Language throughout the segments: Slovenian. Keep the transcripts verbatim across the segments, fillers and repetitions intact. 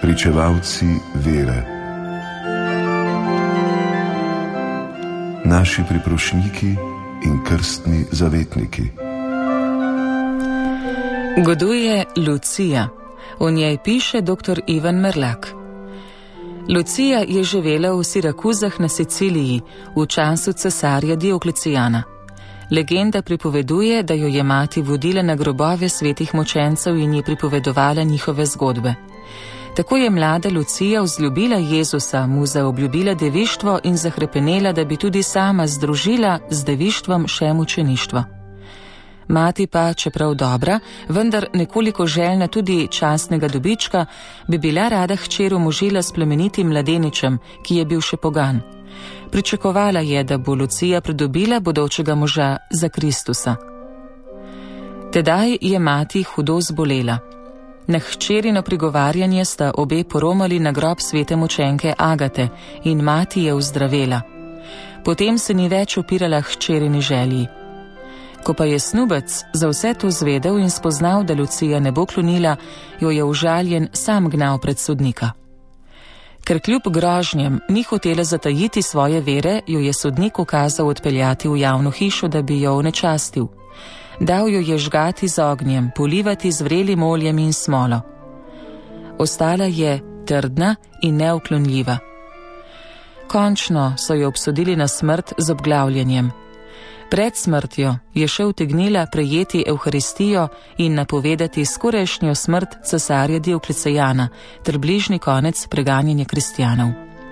pričevalci vere, naši priprošniki in krstni zavetniki. Goduje Lucija. O njej piše dr. Ivan Merlak. Lucija je živela v Sirakuzah na Siciliji v času cesarja Dioklecijana. Legenda pripoveduje, da jo je mati vodila na grobove svetih mučencev in ji pripovedovala njihove zgodbe. Tako je mlada Lucija vzljubila Jezusa, mu zaobljubila devištvo in zahrepenela, da bi tudi sama združila z devištvom še mučeništvo. Mati pa, čeprav dobra, vendar nekoliko željna tudi častnega dobička, bi bila rada hčer omožila s plemenitim mladeničem, ki je bil še pogan. Pričakovala je, da bo Lucija pridobila bodočega moža za Kristusa. Tedaj je mati hudo zbolela. Na hčerino prigovarjanje sta obe poromali na grob svete mučenke Agate in mati je ozdravela. Potem se ni več upirala hčerini želji. Ko pa je snubec za vse to zvedel in spoznal, da Lucija ne bo klonila, jo je užaljen sam gnal pred sodnika. Ker kljub grožnjem ni hotela zatajiti svoje vere, jo je sodnik ukazal odpeljati v javno hišo, da bi jo onečastil. Dal jo je žgati z ognjem, polivati z vrelim oljem in smolo. Ostala je trdna in neuklonljiva. Končno so jo obsodili na smrt z obglavljanjem. Pred smrtjo je še utegnila prejeti Evharistijo in napovedati skorajšnjo smrt cesarja Dioklecijana ter bližnji konec preganjanja kristjanov.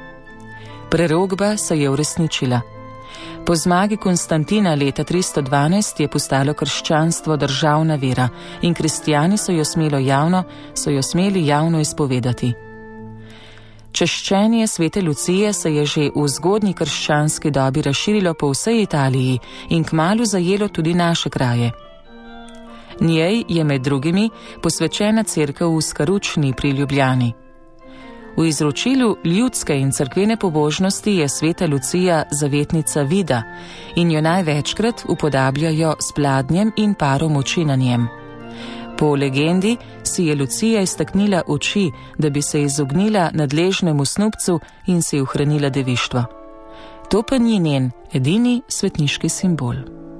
Prerokba se je uresničila. Po zmagi Konstantina leta tristo dvanajst je postalo krščanstvo državna vera in kristjani so jo smelo javno, so jo smeli javno izpovedati. Češčenje svete Lucije se je že v zgodnji krščanski dobi razširilo po vsej Italiji in kmalu zajelo tudi naše kraje. Njej je med drugimi posvečena cerkev v Skaručni pri Ljubljani. V izročilu ljudske in cerkvene pobožnosti je sveta Lucija zavetnica vida in jo največkrat upodabljajo s pladnjem in parom oči na njem. Po legendi si je Lucija iztaknila oči, da bi se izognila nadležnemu snubcu in si ohranila devištvo. To pa ni njen edini svetniški simbol.